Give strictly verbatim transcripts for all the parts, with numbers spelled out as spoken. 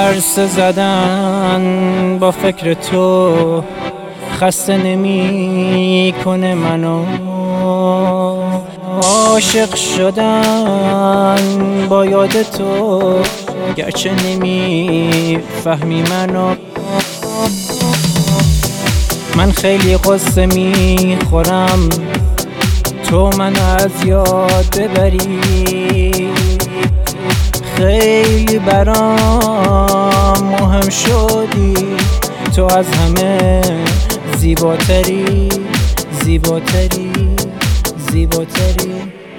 عرصه زدن با فکر تو خسته نمی کنه منو، عاشق شدن با یاد تو گرچه نمی فهمی منو. من خیلی قصه می خورم تو منو از یاد ببری، خیلی برام مهم شدی، تو از همه زیباتری زیباتری زیباتری.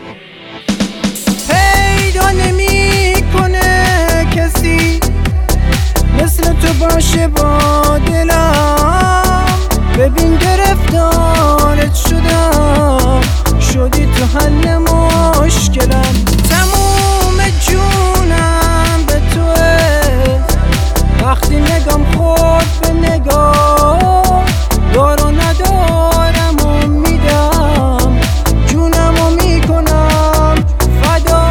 پیدا نمی کنه کسی مثل تو باشه با دلم، ببین گرفتارت شدم، شدی تو حل مشکلم. تموم جونم به توه، وقتی نگام خورد به نگاه، دارو ندارم و میدم، جونم و میکنم فدا.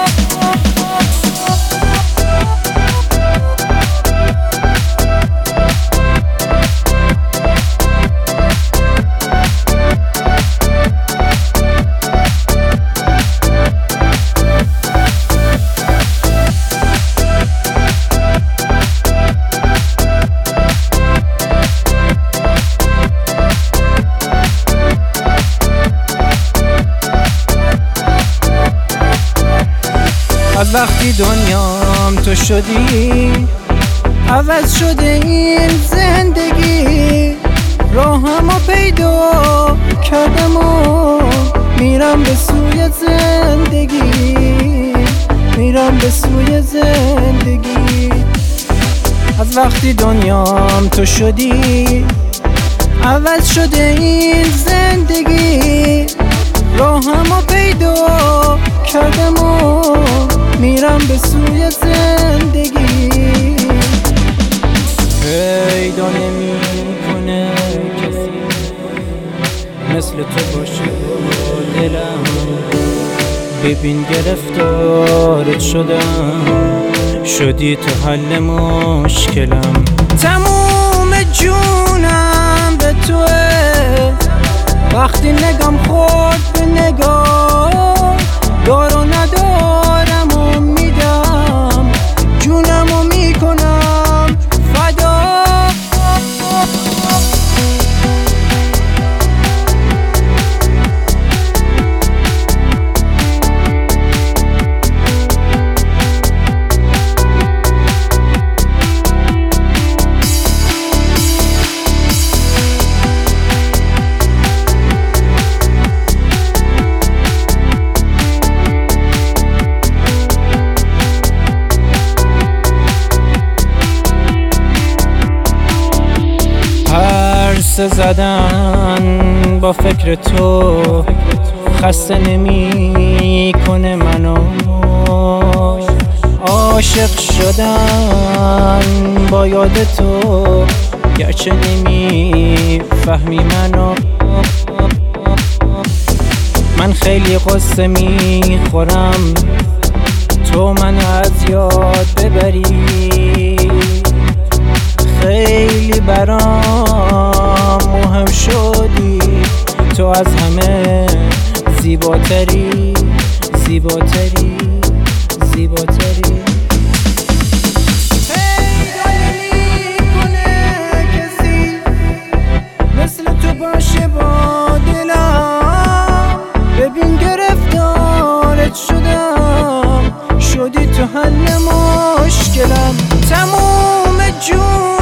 از وقتی دنیام تو شدی، عوض شده این زندگی، راهمو پیدا کردم و میرم به سوی زندگی، میرم به سوی زندگی. از وقتی دنیام تو شدی، عوض شده این زندگی، راهمو پیدا کردم و میرم به سوی زندگی. پیدا نمی کنه کسی مثل تو باشه با دلم، ببین گرفتارت شدم، شدی تو حل مشکلم. تموم جونم به توه، وقتی نگام خورد به نگاه، دارو ندارم و میدم، جونم و میکنم فدا. عرصه زدن با فکر تو خسته نمی کنه منو، عاشق شدن با یاد تو گرچه نمی فهمی منو. من خیلی قصه می خورم تو منو از یاد ببری، خیلی برام مهم شدی، تو از همه زیباتری زیباتری زیباتری. پیدا نمی کنه کسی مثل تو باشه با دلم، ببین گرفتارت شدم، شدی تو حل مشکلم. تموم جون